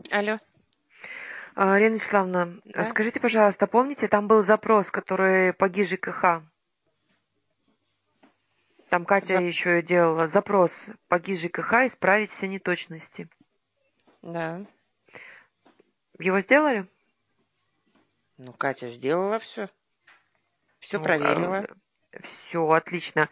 Алло, Лена Вячеславовна, да? скажите, пожалуйста, помните, там был запрос, который по ГИЖКХ? Там Катя За... еще делала запрос по ГИЖКХ исправить все неточности. Да. Его сделали? Ну, Катя сделала все. Все Ну, проверила. все отлично.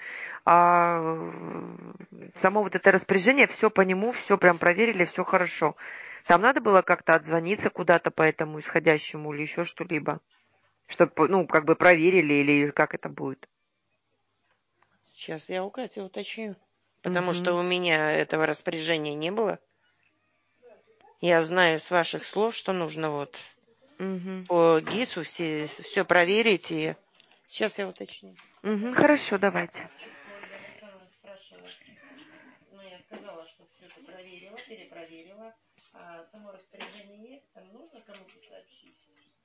Само вот это распоряжение, все по нему, все прям проверили, все хорошо. Там надо было как-то отзвониться куда-то по этому исходящему или еще что-либо, чтобы, ну, как бы проверили или как это будет. Сейчас я у Кати уточню. Потому что Угу, у меня этого распоряжения не было. Я знаю с ваших слов, что нужно вот угу, по ГИСу все проверить. И сейчас я уточню. угу, хорошо, давайте. Ольга Александровна спрашивала. Ну, я сказала, что все это проверила, перепроверила. А само распоряжение есть? Там нужно кому-то сообщить?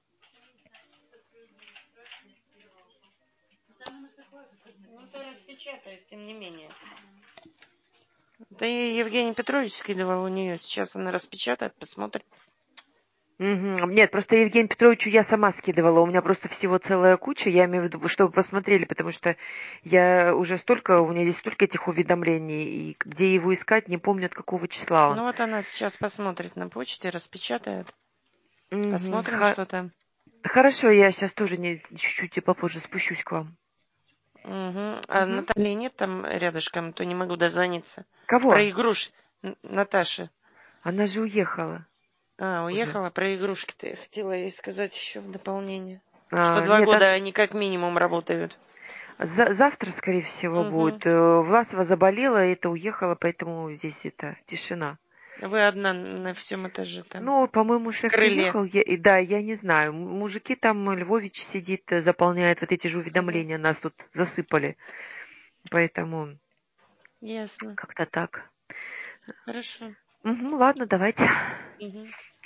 Ну, это распечатаюсь, тем не менее. Да и Евгений Петрович скидывал у нее. Сейчас она распечатает, посмотрит. Мгм. Нет, просто Евгению Петровичу я сама скидывала. У меня просто всего целая куча. Я имею в виду, чтобы посмотрели, потому что я уже столько, у меня здесь столько этих уведомлений, и где его искать, не помню, от какого числа он. Ну вот она сейчас посмотрит на почте, распечатает. Мгм. Посмотрим, что там. Хорошо, я сейчас тоже чуть-чуть попозже спущусь к вам. Угу. А Мгм. Натальи нет там рядышком, то не могу дозвониться. Кого? Про игруш Наташи. Она же уехала уже. Уехала. Про игрушки-то я хотела ей сказать еще в дополнение. Что два Нет, года они как минимум работают. завтра, скорее всего, Угу. будет. Власова заболела, это уехала, поэтому здесь это тишина. Вы одна на всем этаже там. Ну, по-моему, В шеф крыле. приехал, и да, я не знаю. Мужики там, Львович сидит, заполняет вот эти же Угу. уведомления, нас тут засыпали. Поэтому Ясно. как-то так. Хорошо. Мгм, ладно, давайте. Угу.